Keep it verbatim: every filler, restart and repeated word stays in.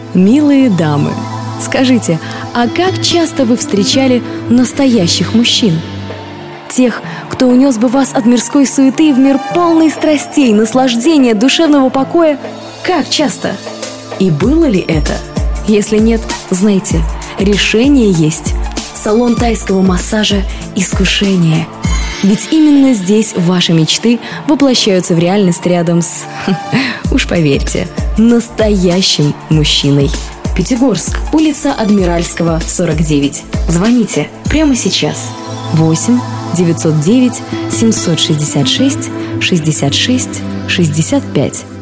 Милые дамы, скажите, а как часто вы встречали настоящих мужчин? Тех, кто унес бы вас от мирской суеты в мир полный страстей, наслаждения, душевного покоя? Как часто? И было ли это? Если нет, знайте, решение есть. Салон тайского массажа «Искушение». Ведь именно здесь ваши мечты воплощаются в реальность рядом с, уж поверьте, настоящим мужчиной. Пятигорск, улица Адмиральского, сорок девять. Звоните прямо сейчас. восемь девятьсот девять семьсот шестьдесят шесть шестьдесят шесть шестьдесят пять.